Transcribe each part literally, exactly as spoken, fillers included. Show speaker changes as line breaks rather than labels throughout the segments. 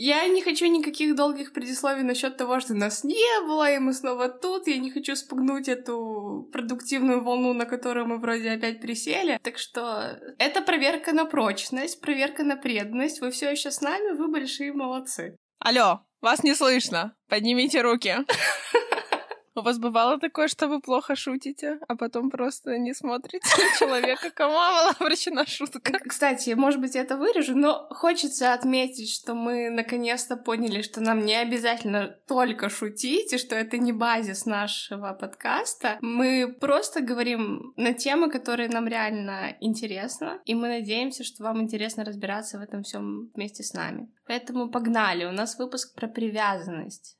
Я не хочу никаких долгих предисловий насчет того, что нас не было, и мы снова тут. Я не хочу спугнуть эту продуктивную волну, на которую мы вроде опять присели. Так что это проверка на прочность, проверка на преданность. Вы все еще с нами, вы большие молодцы.
Алло, вас не слышно. Поднимите руки. У вас бывало такое, что вы плохо шутите, а потом просто не смотрите на человека, кому была обращена шутка?
Кстати, может быть, я это вырежу, но хочется отметить, что мы наконец-то поняли, что нам не обязательно только шутить, и что это не базис нашего подкаста. Мы просто говорим на темы, которые нам реально интересны, и мы надеемся, что вам интересно разбираться в этом всем вместе с нами. Поэтому погнали, у нас выпуск про привязанность.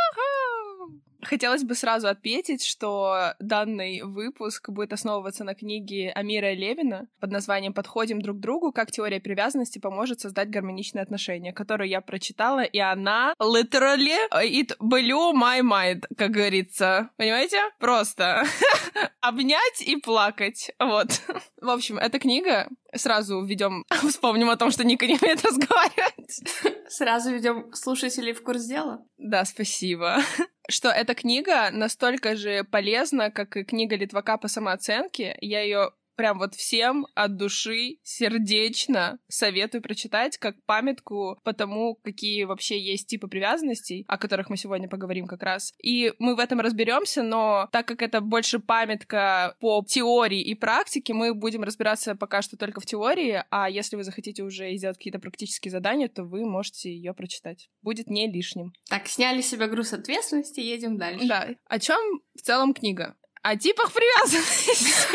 Хотелось бы сразу отметить, что данный выпуск будет основываться на книге Амира Левина под названием «Подходим друг к другу. Как теория привязанности поможет создать гармоничные отношения», которую я прочитала, и она literally it blew my mind, как говорится. Понимаете? Просто обнять и плакать. Вот. В общем, эта книга... Сразу введем, вспомним о том, что Ника не умеет разговаривать.
Сразу ведем слушателей в курс дела.
Да, спасибо. Что эта книга настолько же полезна, как и книга Литвака по самооценке. Я ее прям вот всем от души сердечно советую прочитать как памятку по тому, какие вообще есть типы привязанностей, о которых мы сегодня поговорим как раз. И мы в этом разберемся, но так как это больше памятка по теории и практике, мы будем разбираться пока что только в теории, а если вы захотите уже сделать какие-то практические задания, то вы можете ее прочитать. Будет не лишним.
Так, сняли с себя груз ответственности, едем дальше.
Да. О чем в целом книга? О типах привязанности.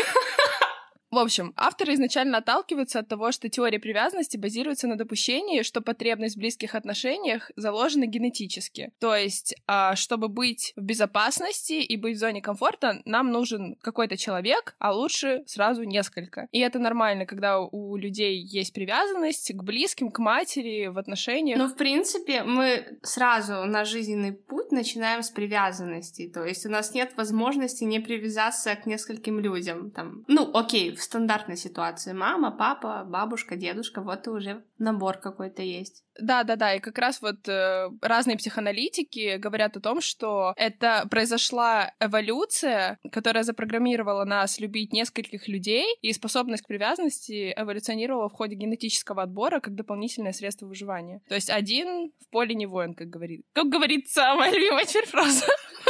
В общем, авторы изначально отталкиваются от того, что теория привязанности базируется на допущении, что потребность в близких отношениях заложена генетически. То есть, чтобы быть в безопасности и быть в зоне комфорта, нам нужен какой-то человек, а лучше сразу несколько. И это нормально, когда у людей есть привязанность к близким, к матери, в отношениях.
Ну, в принципе, мы сразу наш жизненный путь начинаем с привязанности. То есть у нас нет возможности не привязаться к нескольким людям. Там, ну, окей, в стандартной ситуации. Мама, папа, бабушка, дедушка, вот и уже набор какой-то есть.
Да-да-да, и как раз вот э, разные психоаналитики говорят о том, что это произошла эволюция, которая запрограммировала нас любить нескольких людей, и способность к привязанности эволюционировала в ходе генетического отбора как дополнительное средство выживания. То есть один в поле не воин, как говорит. Как говорится, моя любимая теперь фраза.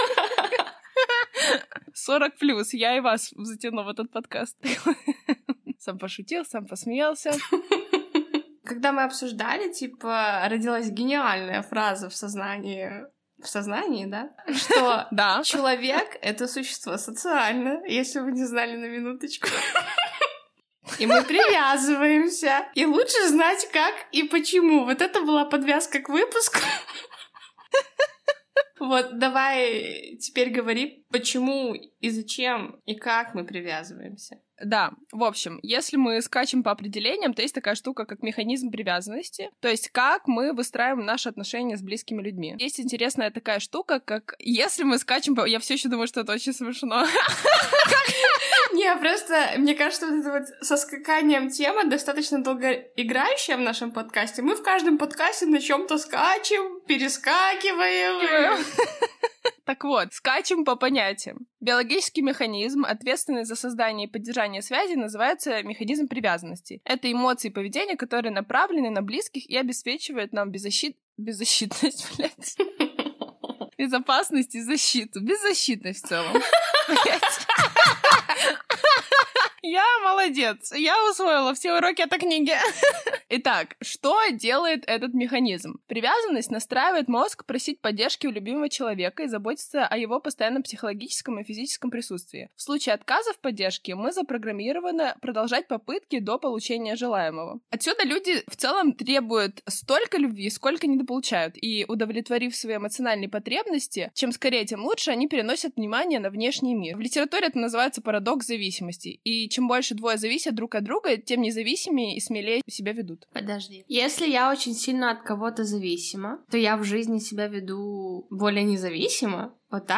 сорок плюс, я и вас затяну в этот подкаст. Сам пошутил, сам посмеялся.
Когда мы обсуждали, типа, родилась гениальная фраза в сознании... В сознании, да? Что
да.
Человек — это существо социальное, если вы не знали на минуточку. И мы привязываемся. И лучше знать, как и почему. Вот это была подвязка к выпуску. Вот, давай теперь говори, почему и зачем и как мы привязываемся.
Да, в общем, если мы скачем по определениям, то есть такая штука, как механизм привязанности, то есть как мы выстраиваем наши отношения с близкими людьми. Есть интересная такая штука, как если мы скачем по... Я все еще думаю, что это очень смешно.
Не, просто, мне кажется, вот это вот со скаканием тема достаточно долгоиграющая в нашем подкасте. Мы в каждом подкасте на чем-то скачем, перескакиваем.
Так вот, скачем по понятиям. Биологический механизм, ответственный за создание и поддержание связи, называется механизм привязанности. Это эмоции и поведение, которые направлены на близких и обеспечивают нам беззащит... беззащитность, блядь. Безопасность и защиту. Беззащитность в целом. Я молодец. Я усвоила все уроки этой книги. Итак, что делает этот механизм? Привязанность настраивает мозг просить поддержки у любимого человека и заботиться о его постоянном психологическом и физическом присутствии. В случае отказа в поддержке мы запрограммированы продолжать попытки до получения желаемого. Отсюда люди в целом требуют столько любви, сколько недополучают, и, удовлетворив свои эмоциональные потребности, чем скорее, тем лучше, они переносят внимание на внешний мир. В литературе это называется парадокс зависимости, и чем больше двое зависят друг от друга, тем независимее и смелее себя ведут.
Подожди. Если я очень сильно от кого-то зависима, то я в жизни себя веду более независимо? Вот так?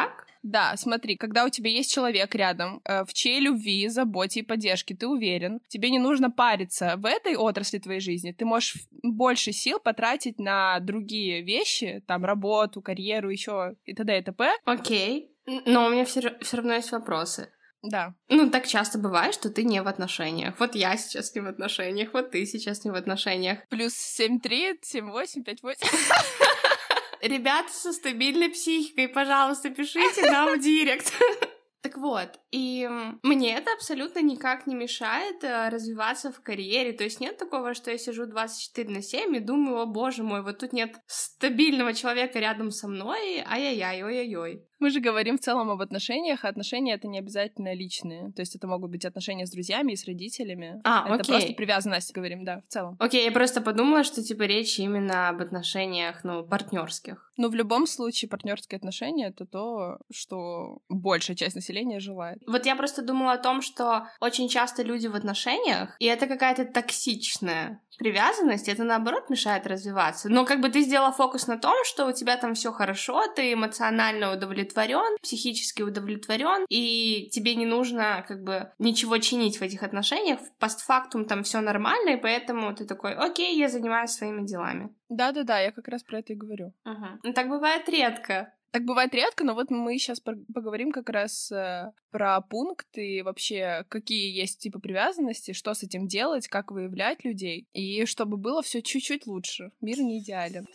Да, смотри, когда у тебя есть человек рядом, э, в чьей любви, заботе и поддержке ты уверен, тебе не нужно париться в этой отрасли твоей жизни, ты можешь больше сил потратить на другие вещи, там, работу, карьеру, еще и т.д. и т.п.
Окей, но у меня все, все равно есть вопросы.
Да.
Ну, так часто бывает, что ты не в отношениях. Вот я сейчас не в отношениях, вот ты сейчас не в отношениях.
Плюс семь три, семь восемь, пять восемь.
Ребята со стабильной психикой, пожалуйста, пишите нам в директ. Так вот, и мне это абсолютно никак не мешает э, развиваться в карьере. То есть нет такого, что я сижу двадцать четыре на семь и думаю, о боже мой, вот тут нет стабильного человека рядом со мной, ай-яй-яй, ой-ой-ой.
Мы же говорим в целом об отношениях, а отношения — это не обязательно личные. То есть это могут быть отношения с друзьями и с родителями.
А,
это
окей.
просто привязанность, говорим, да, в целом.
Окей, я просто подумала, что типа речь именно об отношениях, ну, партнерских.
Но в любом случае партнерские отношения — это то, что большая часть населения желает.
Вот я просто думала о том, что очень часто люди в отношениях, и это какая-то токсичная привязанность, это наоборот мешает развиваться. Но как бы ты сделала фокус на том, что у тебя там все хорошо, ты эмоционально удовлетворен, психически удовлетворен, и тебе не нужно как бы ничего чинить в этих отношениях, постфактум там все нормально, и поэтому ты такой, окей, я занимаюсь своими делами.
Да-да-да, я как раз про это и говорю.
Угу. Ну так бывает редко.
Так бывает редко, но вот мы сейчас поговорим как раз э, про пункты, вообще, какие есть типы привязанности, что с этим делать, как выявлять людей, и чтобы было все чуть-чуть лучше. Мир не идеален.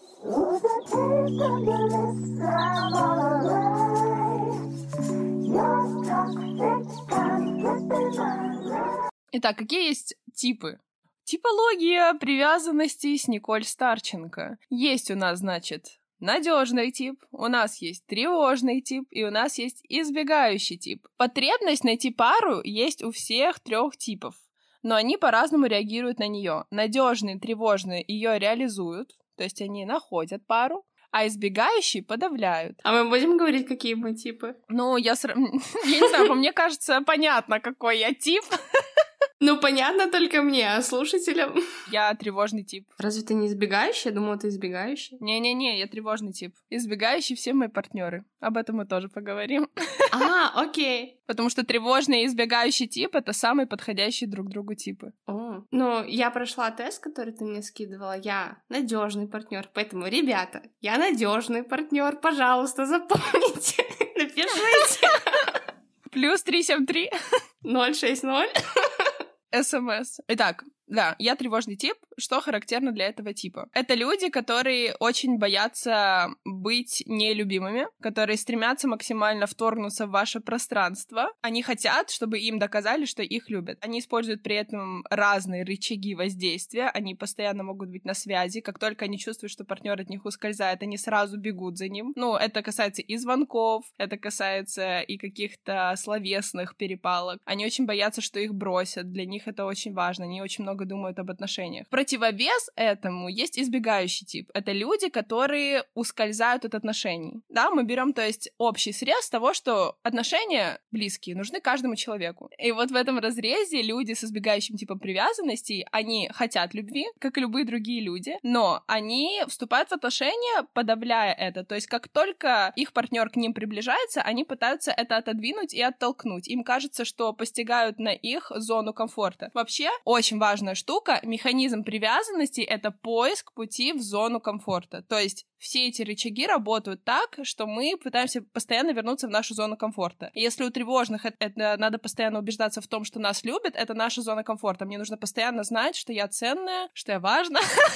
Итак, какие есть типы? Типология привязанностей с Николь Старченко. Есть у нас, значит, надежный тип, у нас есть тревожный тип, и у нас есть избегающий тип. Потребность найти пару есть у всех трех типов, но они по-разному реагируют на нее. Надежные, тревожные ее реализуют, то есть они находят пару, а избегающие подавляют.
А мы будем говорить, какие мы типы?
Ну, я, сра... я не знаю, по мне кажется, понятно, какой я тип.
Ну, понятно только мне, а слушателям?
Я тревожный тип.
Разве ты не избегающий? Я думала, ты избегающий.
Не-не-не, я тревожный тип. Избегающий все мои партнеры. Об этом мы тоже поговорим.
А, окей.
Потому что тревожный и избегающий тип — это самые подходящие друг другу типы.
О, ну, я прошла тест, который ты мне скидывала. Я надежный партнер, поэтому, ребята, я надежный партнер, пожалуйста, запомните, напишите.
Плюс три семь три.
ноль шесть ноль.
СМС. Итак, да, я тревожный тип. Что характерно для этого типа? Это люди, которые очень боятся быть нелюбимыми, которые стремятся максимально вторгнуться в ваше пространство. Они хотят, чтобы им доказали, что их любят. Они используют при этом разные рычаги воздействия. Они постоянно могут быть на связи. Как только они чувствуют, что партнер от них ускользает, они сразу бегут за ним. Ну, это касается и звонков, это касается и каких-то словесных перепалок. Они очень боятся, что их бросят. Для них это очень важно. Они очень много думают об отношениях. Противовес этому есть избегающий тип. Это люди, которые ускользают от отношений. Да, мы берем, то есть, общий срез того, что отношения близкие нужны каждому человеку. И вот в этом разрезе люди с избегающим типом привязанностей, они хотят любви, как и любые другие люди, но они вступают в отношения, подавляя это. То есть, как только их партнер к ним приближается, они пытаются это отодвинуть и оттолкнуть. Им кажется, что постигают на их зону комфорта. Вообще, очень важная штука, механизм привязанности — это поиск пути в зону комфорта. То есть все эти рычаги работают так, что мы пытаемся постоянно вернуться в нашу зону комфорта. И если у тревожных это, это надо постоянно убеждаться в том, что нас любят, это наша зона комфорта. Мне нужно постоянно знать, что я ценная, что я важна.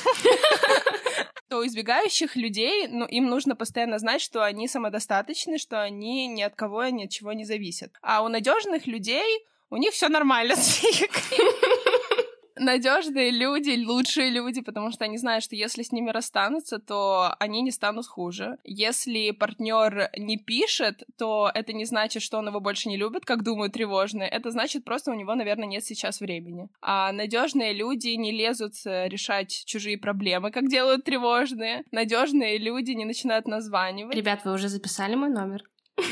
То у избегающих людей, ну, им нужно постоянно знать, что они самодостаточны, что они ни от кого, ни от чего не зависят. А у надежных людей у них все нормально с психикой. Надежные люди, лучшие люди, потому что они знают, что если с ними расстанутся, то они не станут хуже. Если партнер не пишет, то это не значит, что он его больше не любит, как думают тревожные. Это значит, просто у него, наверное, нет сейчас времени. А надежные люди не лезут решать чужие проблемы, как делают тревожные. Надежные люди не начинают названивать.
Ребят, вы уже записали мой номер?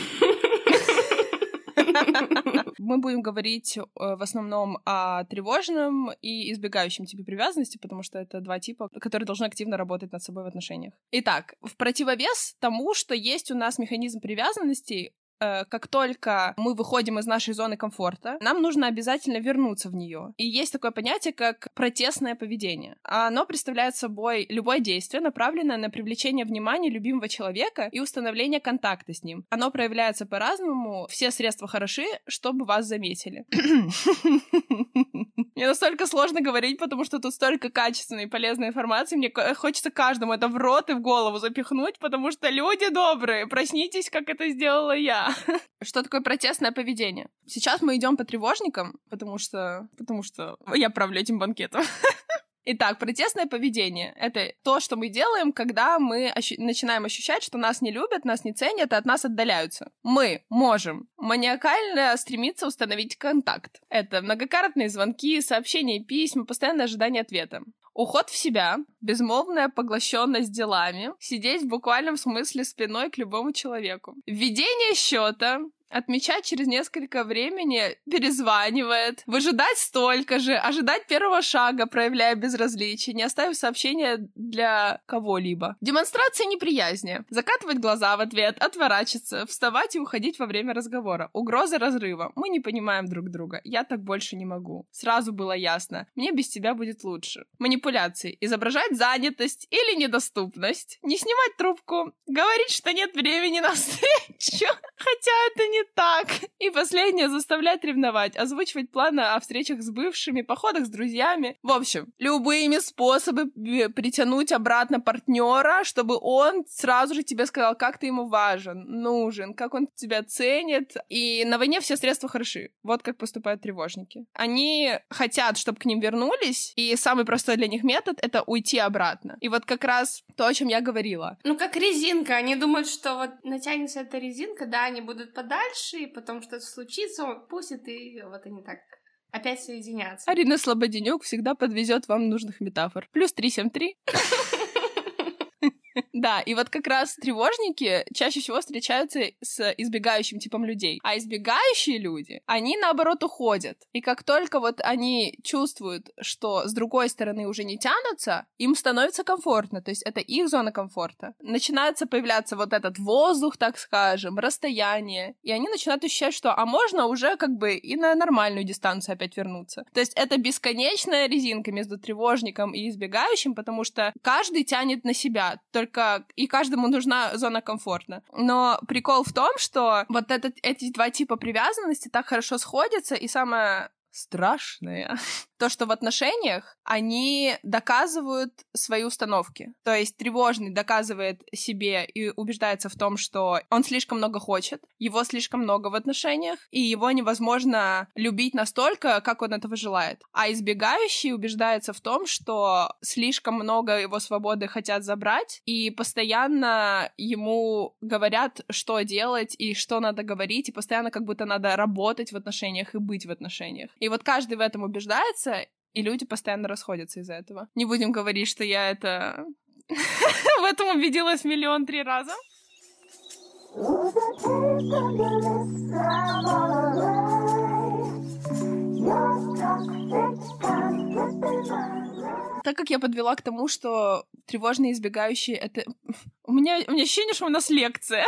Мы будем говорить э, в основном о тревожном и избегающем типе привязанности, потому что это два типа, которые должны активно работать над собой в отношениях. Итак, в противовес тому, что есть у нас механизм привязанности, э, как только мы выходим из нашей зоны комфорта, нам нужно обязательно вернуться в нее. И есть такое понятие, как протестное поведение. Оно представляет собой любое действие, направленное на привлечение внимания любимого человека и установление контакта с ним. Оно проявляется по-разному, все средства хороши, чтобы вас заметили. Мне настолько сложно говорить, потому что тут столько качественной и полезной информации. Мне хочется каждому это в рот и в голову запихнуть, потому что люди добрые, проснитесь, как это сделала я. Что такое протестное поведение? Сейчас мы идем по тревожникам, потому что, потому что я правлю этим банкетом. Итак, протестное поведение — это то, что мы делаем, когда мы ощу- начинаем ощущать, что нас не любят, нас не ценят, и от нас отдаляются. Мы можем маниакально стремиться установить контакт. Это многократные звонки, сообщения, письма, постоянное ожидание ответа. Уход в себя, безмолвная поглощенность делами, сидеть в буквальном смысле спиной к любому человеку. Введение счета, отмечать через несколько времени, перезванивает, выжидать столько же, ожидать первого шага, проявляя безразличие, не оставив сообщения для кого-либо. Демонстрация неприязни, закатывать глаза в ответ, отворачиваться, вставать и уходить во время разговора. Угроза разрыва. Мы не понимаем друг друга. Я так больше не могу. Сразу было ясно. Мне без тебя будет лучше. Манипуляции. Изображать занятость или недоступность. Не снимать трубку. Говорить, что нет времени на встречу. Хотя это не так. И последнее — заставлять ревновать, озвучивать планы о встречах с бывшими, походах с друзьями. В общем, любыми способами притянуть обратно партнера, чтобы он сразу же тебе сказал, как ты ему важен, нужен, как он тебя ценит. И на войне все средства хороши. Вот как поступают тревожники. Они хотят, чтобы к ним вернулись, и самый простой для них метод — это уйти обратно. И вот как раз то, о чем я говорила.
Ну, как резинка. Они думают, что вот натянется эта резинка, да, они будут подальше, и потом что-то случится, он пустит, и вот они так опять соединятся.
Арина Слободенюк всегда подвезет вам нужных метафор. Плюс три семь три. Да, и вот как раз тревожники чаще всего встречаются с избегающим типом людей. А избегающие люди, они, наоборот, уходят. И как только вот они чувствуют, что с другой стороны уже не тянутся, им становится комфортно, то есть это их зона комфорта. Начинается появляться вот этот воздух, так скажем, расстояние, и они начинают ощущать, что а можно уже как бы и на нормальную дистанцию опять вернуться. То есть это бесконечная резинка между тревожником и избегающим, потому что каждый тянет на себя, только и каждому нужна зона комфорта. Но прикол в том, что вот этот, эти два типа привязанности так хорошо сходятся, и самое страшное то, что в отношениях они доказывают свои установки. То есть тревожный доказывает себе и убеждается в том, что он слишком много хочет, его слишком много в отношениях, и его невозможно любить настолько, как он этого желает. А избегающий убеждается в том, что слишком много его свободы хотят забрать, и постоянно ему говорят, что делать и что надо говорить, и постоянно как будто надо работать в отношениях и быть в отношениях. И вот каждый в этом убеждается, и люди постоянно расходятся из-за этого. Не будем говорить, что я это... в этом убедилась миллион три раза. Так как я подвела к тому, что тревожные избегающие — это... У меня, у меня ощущение, что у нас лекция.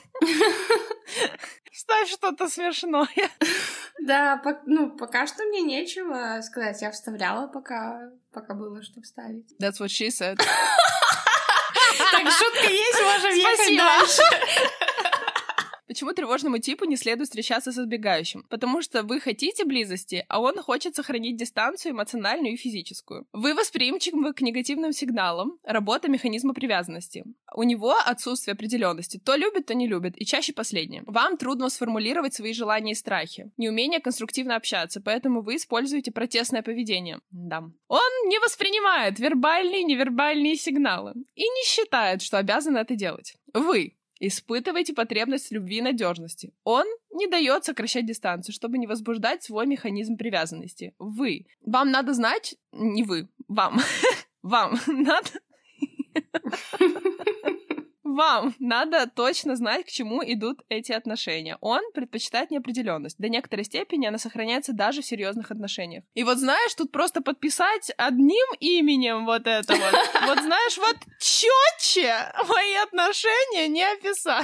Ставь что-то смешное.
Да, по, ну, пока что мне нечего сказать. Я вставляла, пока, пока было что вставить.
That's what she said.
Так, шутка есть, можем ехать дальше.
Почему тревожному типу не следует встречаться с избегающим? Потому что вы хотите близости, а он хочет сохранить дистанцию эмоциональную и физическую. Вы восприимчивы к негативным сигналам, работа механизма привязанности. У него отсутствие определенности. То любит, то не любит, и чаще последнее. Вам трудно сформулировать свои желания и страхи. Неумение конструктивно общаться, поэтому вы используете протестное поведение. Да. Он не воспринимает вербальные и невербальные сигналы и не считает, что обязан это делать. Вы испытываете потребность в любви и надежности. Он не дает сокращать дистанцию, чтобы не возбуждать свой механизм привязанности. Вы. Вам надо знать... Не вы. Вам. Вам надо... Вам надо точно знать, к чему идут эти отношения. Он предпочитает неопределенность. До некоторой степени она сохраняется даже в серьезных отношениях. И вот знаешь, тут просто подписать одним именем вот это вот. Вот знаешь, вот четче мои отношения не описать.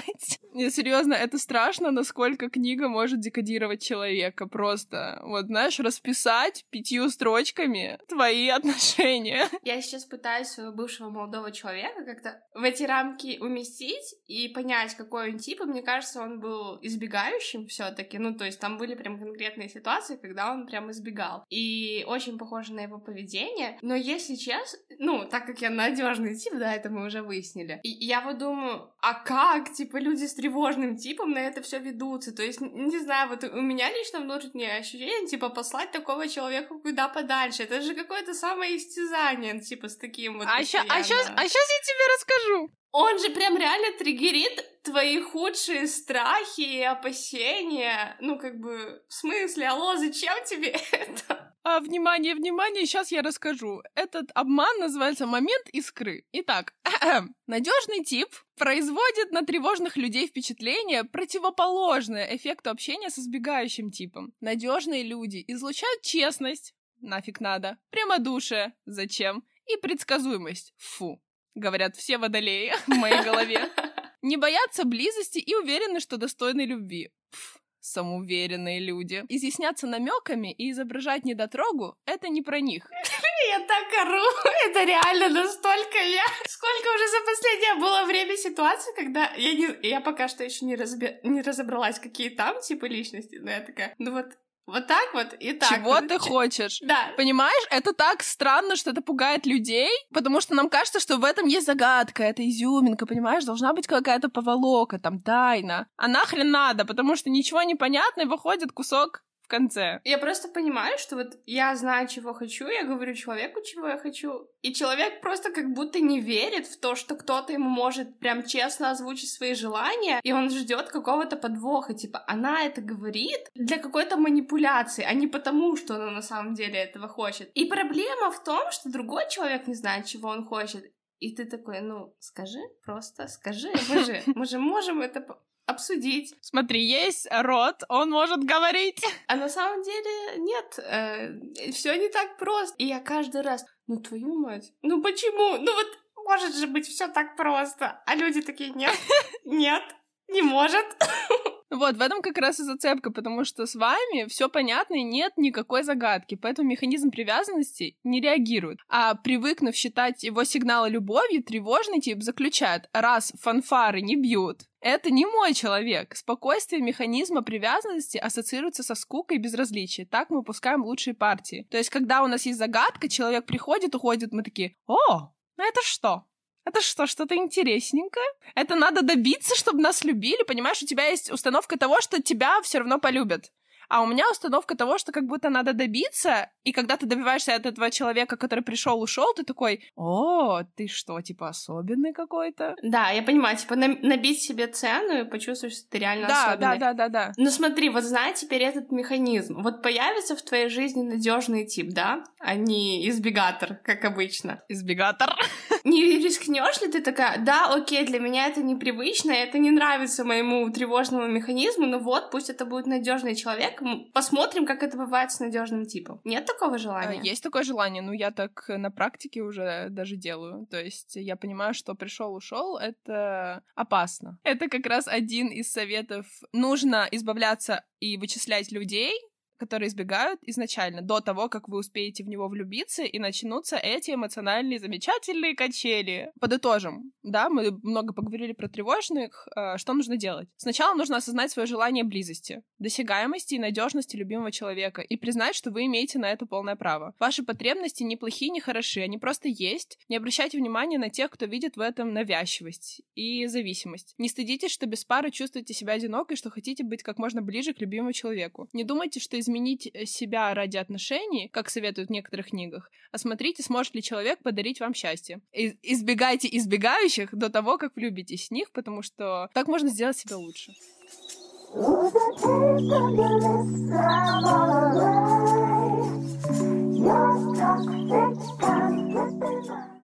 Не, серьезно, это страшно, насколько книга может декодировать человека. Просто, вот, знаешь, расписать пятью строчками твои отношения.
Я сейчас пытаюсь своего бывшего молодого человека как-то в эти рамки уместить и понять, какой он тип, и мне кажется, он был избегающим все таки. Ну, то есть там были прям конкретные ситуации, когда он прям избегал. И очень похоже на его поведение. Но если честно, ну, так как я надежный тип, да, это мы уже выяснили. И я вот думаю, а как, типа, люди с тревожным типом на это все ведутся? То есть, не знаю, вот у меня лично внутреннее ощущение, типа, послать такого человека куда подальше. Это же какое-то самоистязание, типа, с таким вот.
А сейчас а щас, а щас я тебе расскажу.
Он же прям реально триггерит твои худшие страхи и опасения. Ну, как бы, в смысле, алло, зачем тебе это?
А, внимание, внимание, сейчас я расскажу. Этот обман называется «Момент искры». Итак, надежный тип производит на тревожных людей впечатление, противоположное эффекту общения с избегающим типом. Надежные люди излучают честность, нафиг надо, прямодушие, зачем, и предсказуемость, фу, говорят все водолеи в моей голове. Не боятся близости и уверены, что достойны любви. Пф. Самоуверенные люди. Изъясняться намеками и изображать недотрогу — это не про них.
Я так ору, это реально настолько я. Сколько уже за последнее было время ситуаций, когда я, не, я пока что еще не, разбе... не разобралась, какие там типы личности, но я такая, ну вот Вот так вот и так.
Чего вот. ты хочешь?
Да.
Понимаешь, это так странно, что это пугает людей, потому что нам кажется, что в этом есть загадка, это изюминка, понимаешь? Должна быть какая-то поволока, там, тайна. А нахрен надо, потому что ничего не понятно, и выходит кусок в конце.
Я просто понимаю, что вот я знаю, чего хочу, я говорю человеку, чего я хочу, и человек просто как будто не верит в то, что кто-то ему может прям честно озвучить свои желания, и он ждет какого-то подвоха, типа, она это говорит для какой-то манипуляции, а не потому, что она на самом деле этого хочет. И проблема в том, что другой человек не знает, чего он хочет, и ты такой, ну, скажи, просто скажи, мы же, мы же можем это обсудить.
Смотри, есть рот, он может говорить.
А на самом деле нет, э, все не так просто. И я каждый раз, ну твою мать, ну почему? Ну вот может же быть все так просто. А люди такие, нет, нет, не может.
Вот, в этом как раз и зацепка, потому что с вами все понятно и нет никакой загадки, поэтому механизм привязанности не реагирует. А привыкнув считать его сигналы любовью, тревожный тип заключает: раз фанфары не бьют, это не мой человек. Спокойствие механизма привязанности ассоциируется со скукой и безразличием. Так мы упускаем лучшие партии. То есть, когда у нас есть загадка, человек приходит, уходит, мы такие: о, ну это что? Это что, что-то интересненькое? Это надо добиться, чтобы нас любили? Понимаешь, у тебя есть установка того, что тебя все равно полюбят. А у меня установка того, что как будто надо добиться, и когда ты добиваешься от этого человека, который пришел, ушел, ты такой: о, ты что, типа особенный какой-то?
Да, я понимаю, типа на- набить себе цену и почувствовать, что ты реально
да,
особенный.
Да, да, да, да.
Ну смотри, вот знай теперь этот механизм. Вот появится в твоей жизни надежный тип, да? А не избегатор, как обычно.
Избегатор.
Не рискнешь ли ты такая: да, окей, для меня это непривычно, это не нравится моему тревожному механизму, но вот пусть это будет надежный человек. Посмотрим, как это бывает с надежным типом. Нет такого желания?
Есть такое желание, но я так на практике уже даже делаю. То есть я понимаю, что пришел, ушел, это опасно. Это как раз один из советов. Нужно избавляться и вычислять людей, которые избегают изначально, до того, как вы успеете в него влюбиться, и начнутся эти эмоциональные замечательные качели. Подытожим, да, мы много поговорили про тревожных. Что нужно делать? Сначала нужно осознать свое желание близости, досягаемости и надежности любимого человека, и признать, что вы имеете на это полное право. Ваши потребности не плохие, не хороши, они просто есть. Не обращайте внимания на тех, кто видит в этом навязчивость и зависимость. Не стыдитесь, что без пары чувствуете себя одинокой, что хотите быть как можно ближе к любимому человеку. Не думайте, что изменить себя ради отношений, как советуют в некоторых книгах, а смотрите, сможет ли человек подарить вам счастье. И избегайте избегающих до того, как влюбитесь в них, потому что так можно сделать себя лучше.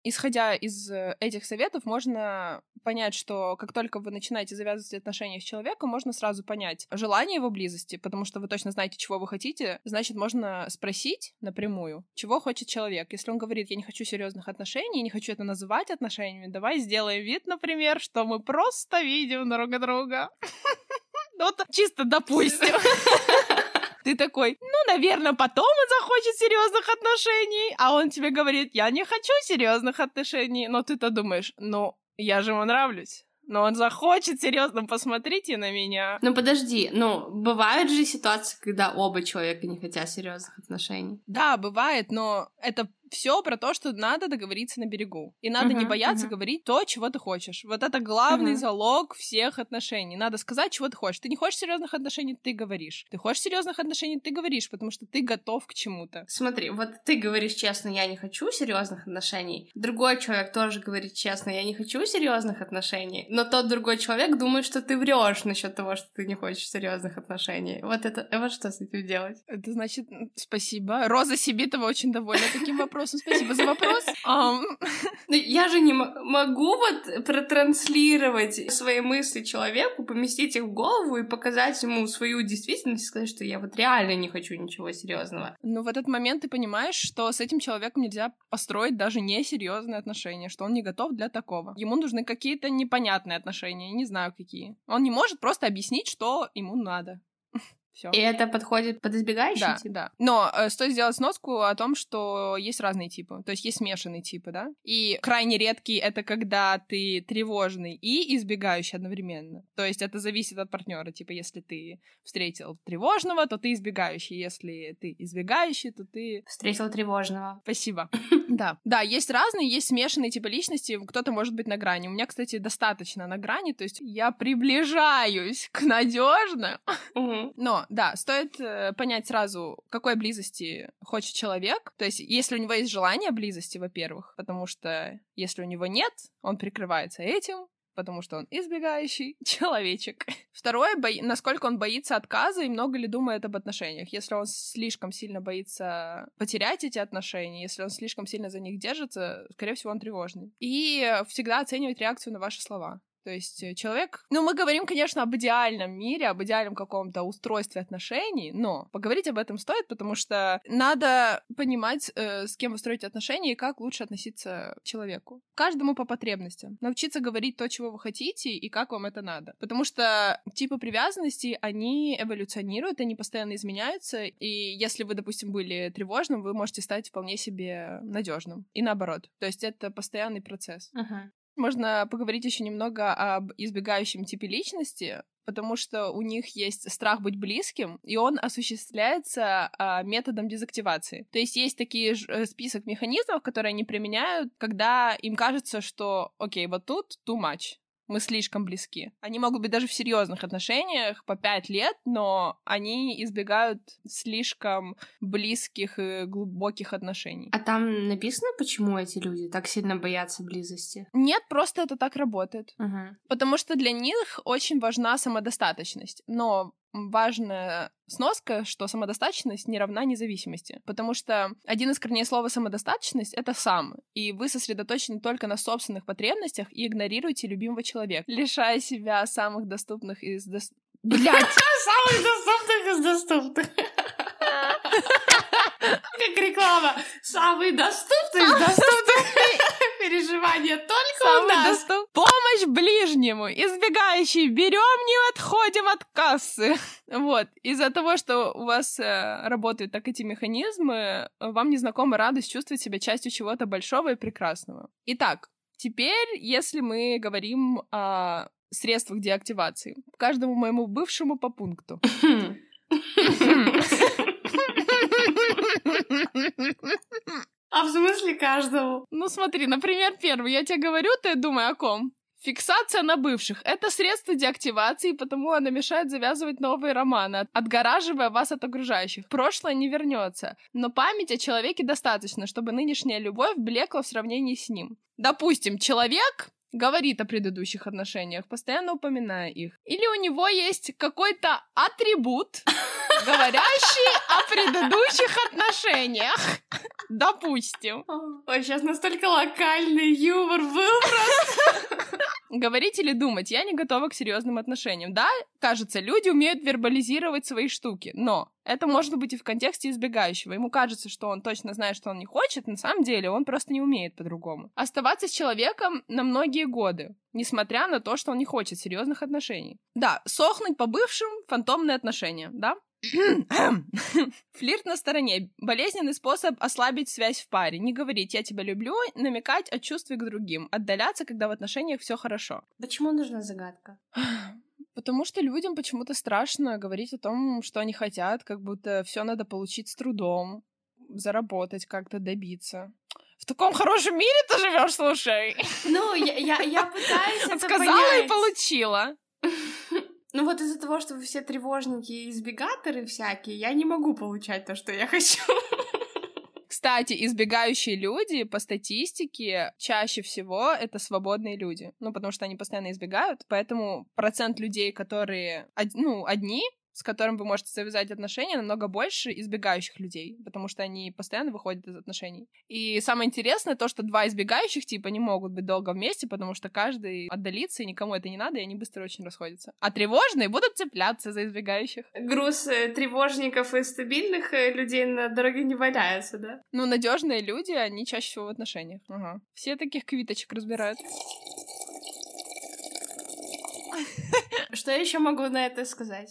исходя из этих советов, можно понять, что как только вы начинаете завязывать отношения с человеком, можно сразу понять желание его близости, потому что вы точно знаете, чего вы хотите, значит, можно спросить напрямую, чего хочет человек. Если он говорит, я не хочу серьезных отношений, не хочу это называть отношениями, давай сделаем вид, например, что мы просто видим друг друга. Вот чисто допустим. Ты такой, ну, наверное, потом он захочет серьезных отношений, а он тебе говорит, я не хочу серьезных отношений, но ты-то думаешь, ну, я же ему нравлюсь. Но он захочет серьезно, посмотрите на меня.
Ну подожди, ну бывают же ситуации, когда оба человека не хотят серьезных отношений.
Да, бывает, но это все про то, что надо договориться на берегу. И надо uh-huh, не бояться uh-huh. говорить то, чего ты хочешь. Вот это главный uh-huh. залог всех отношений. Надо сказать, чего ты хочешь. Ты не хочешь серьезных отношений, ты говоришь. Ты хочешь серьезных отношений, ты говоришь, потому что ты готов к чему-то.
Смотри, вот ты говоришь честно, я не хочу серьезных отношений. Другой человек тоже говорит честно, я не хочу серьезных отношений. Но тот другой человек думает, что ты врешь насчет того, что ты не хочешь серьезных отношений. Вот это, вот что с этим делать?
Это значит, спасибо. Роза Сибитова очень довольна таким вопросом. Спасибо за вопрос. Um...
Я же не м- могу вот протранслировать свои мысли человеку, поместить их в голову и показать ему свою действительность и сказать, что я вот реально не хочу ничего серьезного.
Ну, в этот момент ты понимаешь, что с этим человеком нельзя построить даже несерьезные отношения, что он не готов для такого. Ему нужны какие-то непонятные отношения, не знаю какие. Он не может просто объяснить, что ему надо. Всё.
И это подходит под избегающий
да,
тип?
Да, но э, стоит сделать сноску о том, что есть разные типы, то есть есть смешанные типы, да, и крайне редкий — это когда ты тревожный и избегающий одновременно, то есть это зависит от партнера, типа если ты встретил тревожного, то ты избегающий, если ты избегающий, то ты...
Встретил тревожного.
Спасибо. Да, да, есть разные, есть смешанные типы личности, кто-то может быть на грани. У меня, кстати, достаточно на грани, то есть я приближаюсь к надежно, но да, стоит э, понять сразу, какой близости хочет человек. То есть, если у него есть желание близости, во-первых, потому что если у него нет, он прикрывается этим, потому что он избегающий человечек. Второе, бо... насколько он боится отказа и много ли думает об отношениях. Если он слишком сильно боится потерять эти отношения, если он слишком сильно за них держится, скорее всего, он тревожный. И всегда оценивать реакцию на ваши слова. То есть человек... Ну, мы говорим, конечно, об идеальном мире, об идеальном каком-то устройстве отношений, но поговорить об этом стоит, потому что надо понимать, э, с кем вы строите отношения и как лучше относиться к человеку. Каждому по потребностям. Научиться говорить то, чего вы хотите, и как вам это надо. Потому что типы привязанности, они эволюционируют, они постоянно изменяются, и если вы, допустим, были тревожным, вы можете стать вполне себе надежным. И наоборот. То есть это постоянный процесс.
Uh-huh.
Можно поговорить еще немного об избегающем типе личности, потому что у них есть страх быть близким, и он осуществляется а, методом дезактивации. То есть есть такие ж, список механизмов, которые они применяют, когда им кажется, что окей, вот тут too much. Мы слишком близки. Они могут быть даже в серьезных отношениях по пять лет, но они избегают слишком близких и глубоких отношений.
А там написано, почему эти люди так сильно боятся близости?
Нет, просто это так работает.
Угу.
Потому что для них очень важна самодостаточность. Но важная сноска, что самодостаточность не равна независимости. Потому что один из корней слова «самодостаточность» — это «сам». И вы сосредоточены только на собственных потребностях и игнорируете любимого человека, лишая себя самых доступных из... Дос... Блядь!
Самых доступных из доступных. Как реклама. Самый доступный из доступных. Переживания только у нас.
Помощь ближнему. Избегающий. Берем, не отходим от кассы. Вот. Из-за того, что у вас э, работают так эти механизмы, вам незнакома радость чувствовать себя частью чего-то большого и прекрасного. Итак, теперь, если мы говорим о средствах деактивации, каждому моему бывшему по пункту.
А в смысле каждому?
Ну смотри, например, первый. Я тебе говорю, ты думай о ком? Фиксация на бывших — это средство деактивации, потому она мешает завязывать новые романы, отгораживая вас от окружающих. Прошлое не вернется, но память о человеке достаточно, чтобы нынешняя любовь блекла в сравнении с ним. Допустим, человек говорит о предыдущих отношениях, постоянно упоминая их. Или у него есть какой-то атрибут, говорящий о предыдущих отношениях. Допустим.
Ой, сейчас настолько локальный юмор был просто.
Говорить или думать, я не готова к серьезным отношениям. Да, кажется, люди умеют вербализировать свои штуки, но это может быть и в контексте избегающего. Ему кажется, что он точно знает, что он не хочет, на самом деле он просто не умеет по-другому. Оставаться с человеком на многие годы, несмотря на то, что он не хочет серьезных отношений. Да, сохнуть по бывшим — фантомные отношения, да? Флирт на стороне. Болезненный способ ослабить связь в паре. Не говорить «я тебя люблю», намекать о чувстве к другим. Отдаляться, когда в отношениях все хорошо.
Почему нужна загадка?
Потому что людям почему-то страшно говорить о том, что они хотят, как будто все надо получить с трудом, заработать, как-то добиться. В таком хорошем мире ты живешь, слушай.
Ну, я, я, я пытаюсь это
Сказала
понять.
И получила.
Ну вот из-за того, что вы все тревожники и избегаторы всякие, я не могу получать то, что я хочу.
Кстати, избегающие люди по статистике чаще всего это свободные люди. Ну, потому что они постоянно избегают, поэтому процент людей, которые, ну, одни, с которым вы можете завязать отношения, намного больше избегающих людей, потому что они постоянно выходят из отношений. И самое интересное то, что два избегающих типа не могут быть долго вместе, потому что каждый отдалится, и никому это не надо, и они быстро очень расходятся. А тревожные будут цепляться за избегающих.
Груз тревожников и стабильных людей на дороге не валяется, да?
Ну, надежные люди, они чаще всего в отношениях. Ага. Все таких квиточек разбирают.
Что я еще могу на это сказать?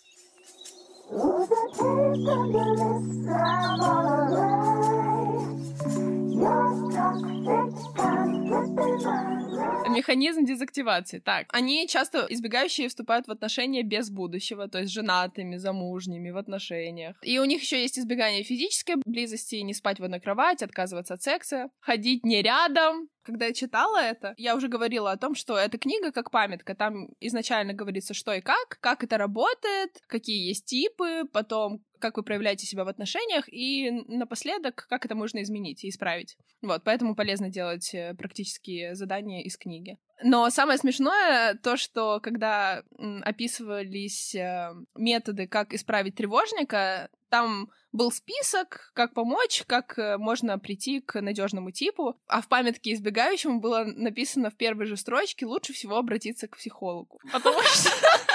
Механизм дезактивации. Так, они часто избегающие вступают в отношения без будущего, то есть женатыми, замужними, в отношениях. И у них еще есть избегание физической близости, не спать в одной кровати, отказываться от секса, ходить не рядом. Когда я читала это, я уже говорила о том, что эта книга как памятка. Там изначально говорится, что и как, как это работает, какие есть типы, потом как вы проявляете себя в отношениях, и напоследок, как это можно изменить и исправить. Вот, поэтому полезно делать практические задания из книги. Но самое смешное то, что когда описывались методы, как исправить тревожника, там был список, как помочь, как можно прийти к надежному типу, а в памятке избегающему было написано в первой же строчке: лучше всего обратиться к психологу. Потому что...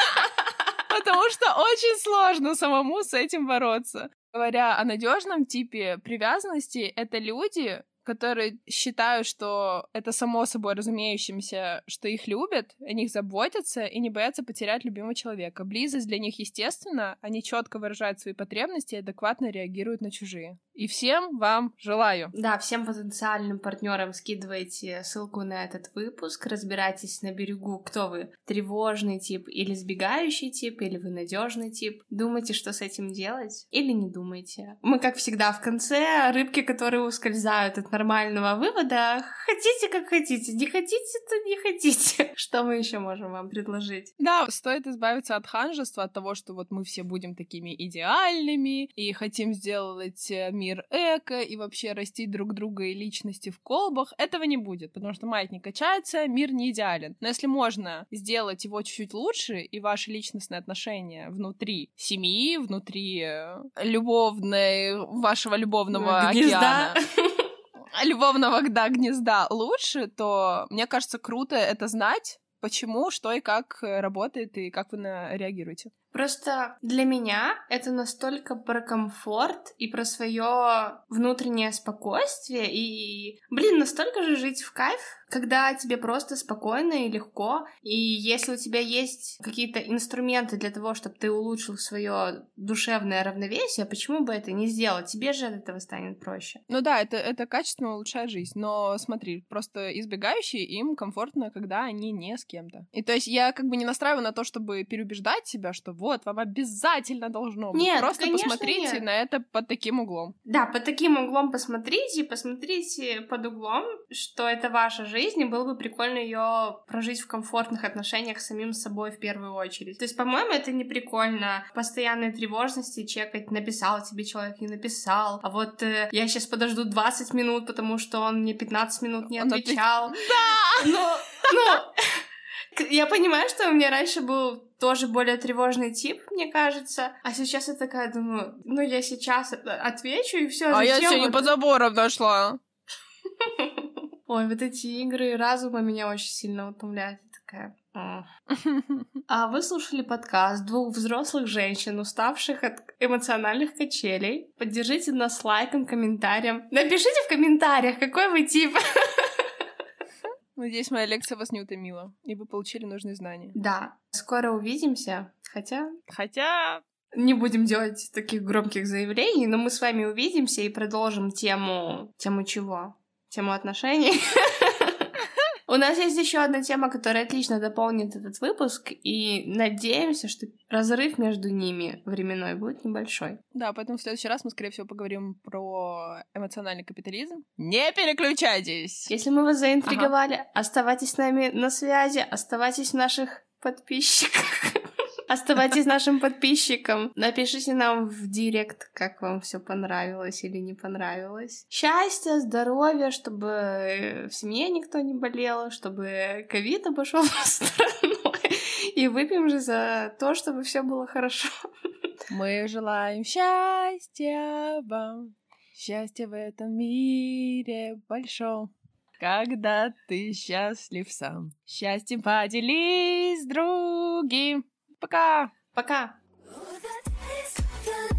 Потому что очень сложно самому с этим бороться. Говоря о надежном типе привязанности, это люди, которые считают, что это само собой разумеющимся, что их любят, о них заботятся и не боятся потерять любимого человека. Близость для них естественна, они четко выражают свои потребности и адекватно реагируют на чужие. И всем вам желаю.
Да, всем потенциальным партнерам скидывайте ссылку на этот выпуск, разбирайтесь на берегу, кто вы, тревожный тип или сбегающий тип, или вы надежный тип. Думайте, что с этим делать, или не думайте. Мы, как всегда, в конце рыбки, которые ускользают от нормального вывода. Хотите, как хотите, не хотите, то не хотите. Что мы еще можем вам предложить?
Да, стоит избавиться от ханжества, от того, что вот мы все будем такими идеальными и хотим сделать мир эко и вообще растить друг друга и личности в колбах. Этого не будет, потому что маятник качается, мир не идеален. Но если можно сделать его чуть-чуть лучше, и ваши личностные отношения внутри семьи, внутри любовной, вашего любовного
гнезда.
океана, любовного, да, гнезда лучше, то, мне кажется, круто это знать, почему, что и как работает, и как вы на... реагируете.
Просто для меня это настолько про комфорт и про свое внутреннее спокойствие, и, блин, настолько же жить в кайф, когда тебе просто спокойно и легко, и если у тебя есть какие-то инструменты для того, чтобы ты улучшил свое душевное равновесие, почему бы это не сделать? Тебе же от этого станет проще.
Ну да, это, это качественно улучшает жизнь, но смотри, просто избегающие, им комфортно, когда они не с кем-то. И то есть я как бы не настраиваю на то, чтобы переубеждать себя, что вот, вам обязательно должно быть.
Нет,
просто
конечно,
посмотрите
нет.
на это под таким углом.
Да, под таким углом посмотрите, посмотрите под углом, что это ваша жизнь, и было бы прикольно ее прожить в комфортных отношениях с самим собой в первую очередь. То есть, по-моему, это не прикольно постоянной тревожности чекать, написал тебе человек, не написал, а вот э, я сейчас подожду двадцать минут, потому что он мне пятнадцать минут не
Он
отвечал.
ответ... Да!
Ну, ну... Я понимаю, что у меня раньше был тоже более тревожный тип, мне кажется, а сейчас я такая думаю, ну я сейчас отвечу и все.
А я сегодня вот... под забором нашла.
Ой, вот эти игры разума меня очень сильно утомляют. Я такая... А вы слушали подкаст двух взрослых женщин, уставших от эмоциональных качелей. Поддержите нас лайком, комментарием. Напишите в комментариях, какой вы тип.
Надеюсь, моя лекция вас не утомила, и вы получили нужные знания.
Да. Скоро увидимся. Хотя...
Хотя...
Не будем делать таких громких заявлений, но мы с вами увидимся и продолжим тему... Тему чего? Тему отношений. У нас есть еще одна тема, которая отлично дополнит этот выпуск, и надеемся, что разрыв между ними временной будет небольшой.
Да, поэтому в следующий раз мы, скорее всего, поговорим про эмоциональный капитализм. Не переключайтесь!
Если мы вас заинтриговали, ага. Оставайтесь с нами на связи, оставайтесь в наших подписчиках. Оставайтесь нашим подписчиком. Напишите нам в директ, как вам все понравилось или не понравилось. Счастья, здоровья, чтобы в семье никто не болел, чтобы ковид обошел стороной. И выпьем же за то, чтобы все было хорошо.
Мы желаем счастья вам, счастья в этом мире большом. Когда ты счастлив сам, счастьем поделись с другим. Пока!
Пока!